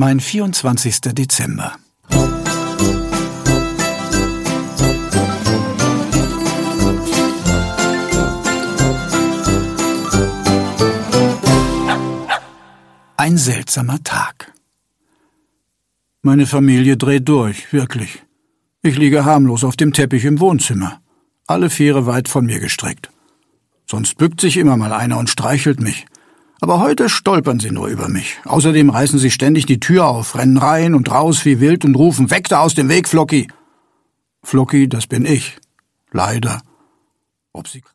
Mein 24. Dezember. Ein seltsamer Tag. Meine Familie dreht durch, wirklich. Ich liege harmlos auf dem Teppich im Wohnzimmer, alle Viere weit von mir gestreckt. Sonst bückt sich immer mal einer und streichelt mich. Aber heute stolpern sie nur über mich. Außerdem reißen sie ständig die Tür auf, rennen rein und raus wie wild und rufen: »Weg da aus dem Weg, Flocki!« Flocki, das bin ich. Leider. Ob sie